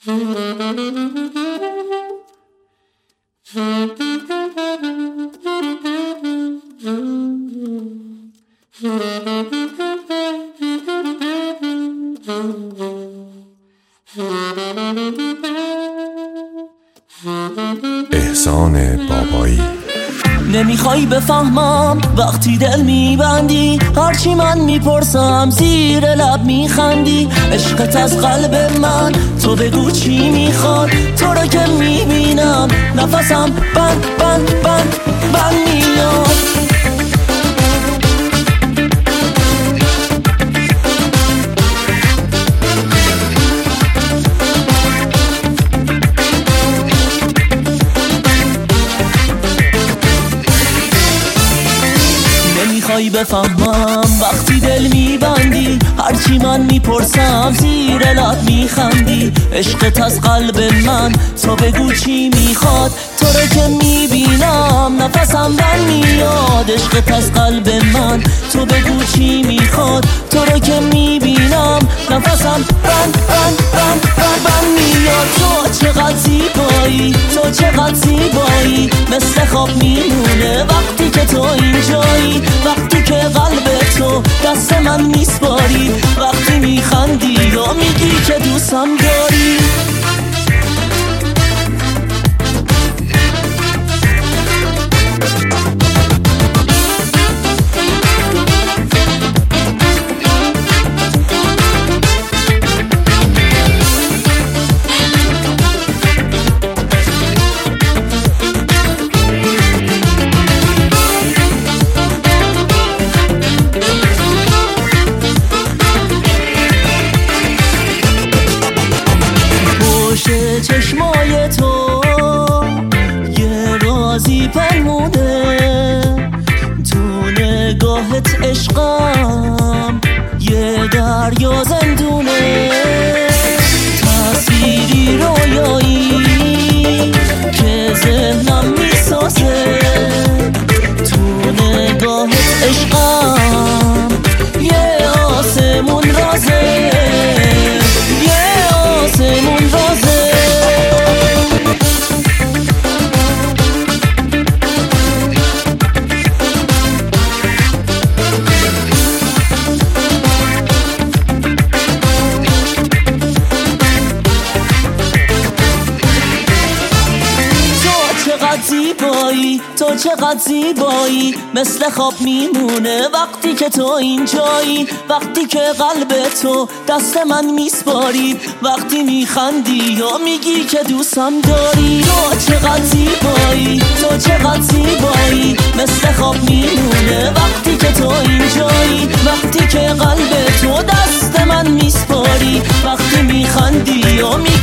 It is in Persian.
احسان بابایی. نمیخوای بفهمم وقتی دل میبندی، هرچی من میپرسم زیر لب میخندی. عشقت از قلب من، تو بگو چی میخواد. تو رو که میبینم نفسم بند بند بند بند میاد. نمیخوای بفهمم وقتی دل میبندی، هرچی من میپرسم زیر لب میخندی. عشقت از قلب من، تو بگو چی میخواد. تو رو که میبینم نفسم بند میاد. عشقت از قلب من، تو بگو چی میخواد. تو رو که میبینم نفسم بند بند بند بند بند میاد. تو چقدر زیبایی، تو چقدر زیبایی، مثل خواب میمونه وقتی که تو اینجایی. وقتی که قلب تو دست من میسپاری، وقتی میخندی یا میگی که دوستم داری. چشمای تو یه رازی پنمونه، تو نگاهت عشقم یه دریا زندونه. تصویری رویایی که ذهنم میسازه، تو نگاهت عشقم یه آسمون رازه، یه آسمون رازه. زیبایی، تو چقدر زیبایی، مثل خواب میمونه وقتی که تو اینجایی. وقتی که قلب تو دست من میسپاری، وقتی میخندی یا میگی که دوستم داری. تو چقدر زیبایی، تو چقدر زیبایی، مثل خواب میمونه وقتی که تو اینجایی. وقتی که قلب تو دست من میسپاری، وقتی میخندی یا میگی